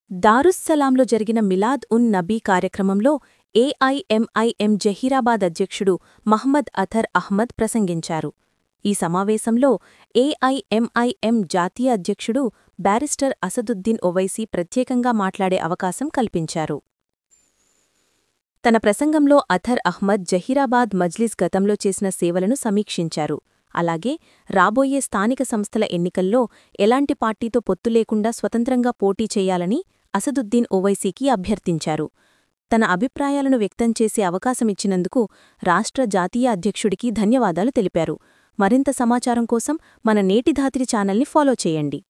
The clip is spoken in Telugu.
దారుస్సలాంలో జరిగిన మిలాద్ ఉన్ నబీ కార్యక్రమంలో ఏఐఎంఐఎం జహీరాబాద్ అధ్యక్షుడు మహ్మద్ అతర్ అహ్మద్ ప్రసంగించారు. ఈ సమావేశంలో ఏఐఎంఐఎం జాతీయ అధ్యక్షుడు బ్యారిస్టర్ అసదుద్దీన్ ఒవైసీ ప్రత్యేకంగా మాట్లాడే అవకాశం కల్పించారు. తన ప్రసంగంలో అతర్ అహ్మద్ జహీరాబాద్ మజ్లిస్ గతంలో చేసిన సేవలను సమీక్షించారు. అలాగే రాబోయే స్థానిక సంస్థల ఎన్నికల్లో ఎలాంటి పార్టీతో పొత్తు లేకుండా స్వతంత్రంగా పోటీ చేయాలని అసదుద్దీన్ ఒవైసీకి అభ్యర్థించారు. తన అభిప్రాయాలను వ్యక్తం చేసే అవకాశమిచ్చినందుకు రాష్ట్ర జాతీయ అధ్యక్షుడికి ధన్యవాదాలు తెలిపారు. మరింత సమాచారం కోసం మన నేటి ధాత్రి ఛానల్ని ఫాలో చేయండి.